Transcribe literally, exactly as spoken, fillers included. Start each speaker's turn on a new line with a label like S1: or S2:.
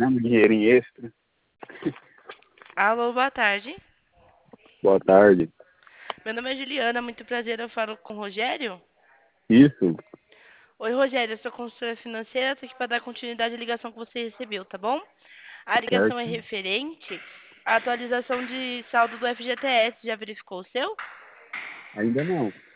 S1: Um dinheirinho extra.
S2: Alô, boa tarde.
S1: Boa tarde.
S2: Meu nome é Juliana, muito prazer, eu falo com o Rogério.
S1: Isso,
S2: Oi, Rogério, eu sou consultora financeira, tô aqui para dar continuidade à ligação que você recebeu, tá bom? A ligação é
S1: certo?
S2: referente à atualização de saldo do F G T S, já verificou o seu?
S1: Ainda não.